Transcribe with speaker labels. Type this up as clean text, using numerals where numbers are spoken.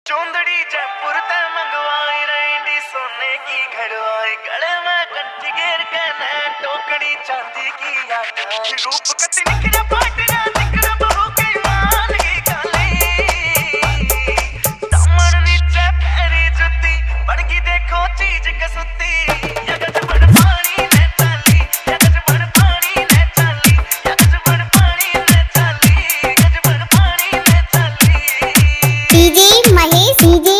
Speaker 1: चौंदड़ी जयपुर ते मंगवाई रही सोने की घड़वाई गले में कंठी घेर के न टोकड़ी चांदी की आका रूप कति निखरा पाटिया निखरा बहु के मान की काली दामन नीचे पैरी जुती बड़गी देखो चीज कसुती या गजबड़ पानी ने चाली या गजबड़ पानी ने चाली या गजबड़ पानी ने चाली गजबड़ पानी ने चाली
Speaker 2: डीजे महेश डीजे